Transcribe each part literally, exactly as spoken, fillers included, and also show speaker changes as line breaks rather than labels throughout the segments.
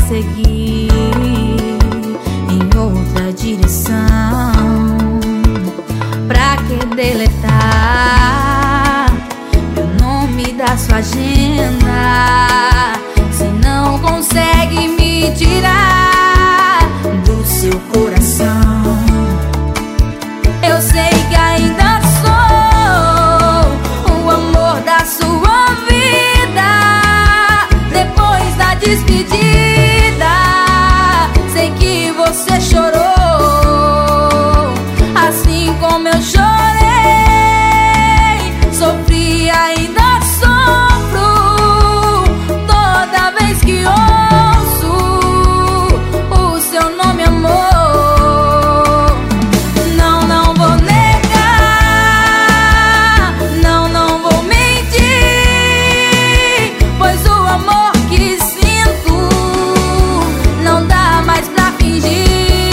seguir em outra direção. Pra que deletar meu nome da sua agenda, se não consegue me tirar do seu coração? Eu sei que ainda sou o amor da sua vida. Depois da despedida, sei que você chorou, assim como eu chorei. Sofri, ainda sofro toda vez que ouço o seu nome, amor. Não, não vou negar, não, não vou mentir, pois o amor que sinto não dá mais pra fingir.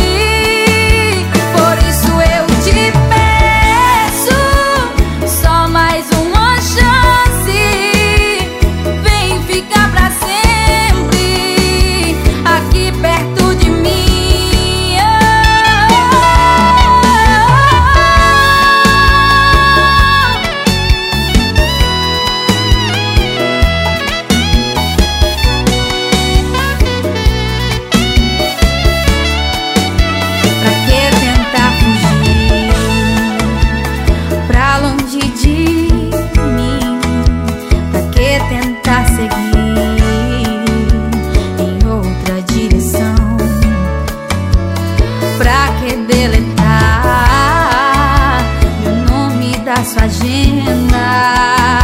Por isso eu te peço só mais uma chance, vem ficar pra sempre aqui perto de mim. Pra que tentar fugir pra longe de mim? Pra que tentar seguir em outra direção? Pra que deletar meu nome da sua agenda,